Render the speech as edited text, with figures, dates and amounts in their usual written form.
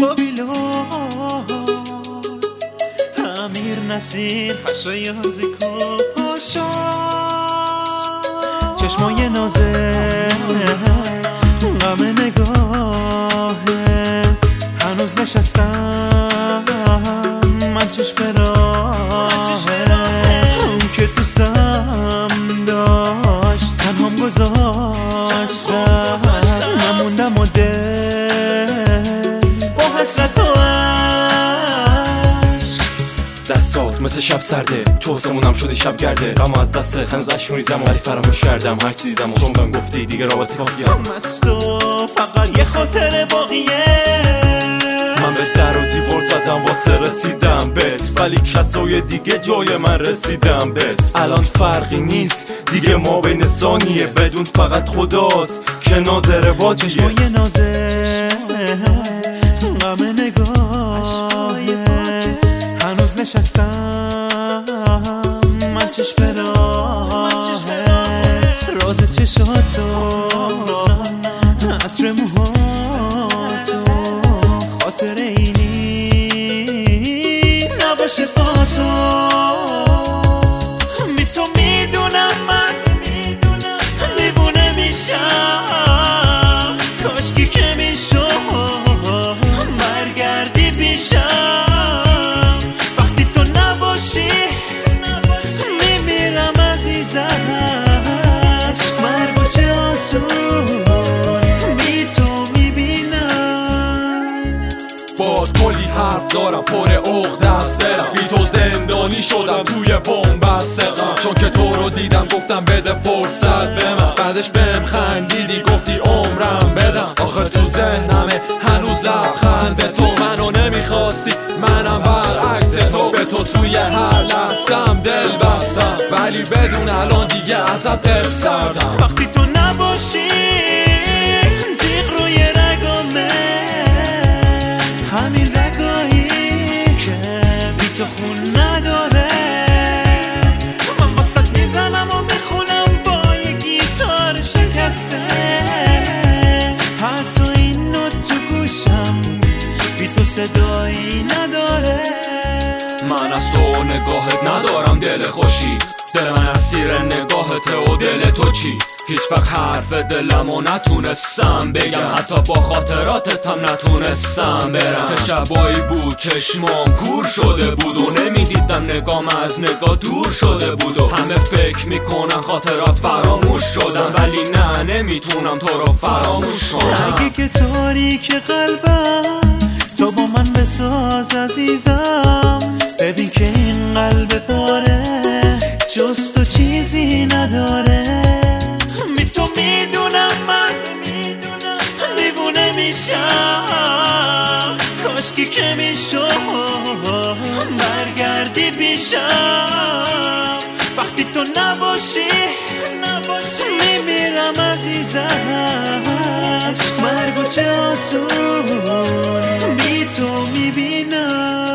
بابیلون امیر نصیر خشایازی کاشا چشمای نازت غم نگاهت هنوز نشستم من چشم راهت اون که دوستم داشت تنهام گذاشتم نموندم و دل با حسرت و دستات مثل شب سرده تو حسمونم شده شب گرده غم از دستت هنوز اشک میریزم ولی فراموش کردم هرچی دیدم چون بهم گفتی دیگه رابطه کافیه از تو فقط یه خاطر باقیه من به در و دیوار زدم واسه رسیدم بهت ولی کسای دیگه جای من رسیدم بهت الان فرقی نیست دیگه ما بین ثانیه بدون فقط خداست که ناظر بازیه چشمای نازت غم نگاهت هنوز نشستم من چشم راهت راز چشاتو عطر موهاتو خاطر اینی نباشه با تو تو میدونم من دیوونه میشم کاشکی که میشم برگردی پیشم وقتی تو نباشی میمیرم عزیزش مرگ و چه آسون بی تو میبینم با کلی حرف دارم پر عقده از دلم بی تو زندانی شدم توی بن‌بست غم چون که تو رو دیدم گفتم بده فرصت به من بعدش بهم خندیدی گفتی عمرم بدم آخه تو ذهنمه هنوز لبخند تو منو نمیخواستی منم برعکس تو به تو توی هر لحظم دل بستم ولی بدون الان دیگه ازت دل سردم وقتی تو نباشی تیغ روی رگامه همین رگایی که بی تو خون نداره من واسط میزنم و میخونم با یه گیتار شکسته حتی این نوت تو گوشم بی تو صدایی نداره من از تو نگاهت ندارم دل خوشی دل من اسیر نگاهته و دل تو چی هیچ وقت حرف دلمو نتونستم بگم حتی با خاطراتتم نتونستم برم چه شبایی بود چشمام کور شده بود و نمیدیدم نگام از نگاه دور شده بود و همه فکر میکنن خاطرات فراموش شدن ولی نه نمیتونم تو رو فراموش کنم اگه که تاریک قلبم تو با من بساز عزیزم ببین که این قلب پاره جز تو چیزی نداره تو میدونم من دیوونه میشم کاشکی که میشم برگردی پیشم وقتی تو نباشی میمیرم عزیزش مرگ و چه آسون بی تو میبینم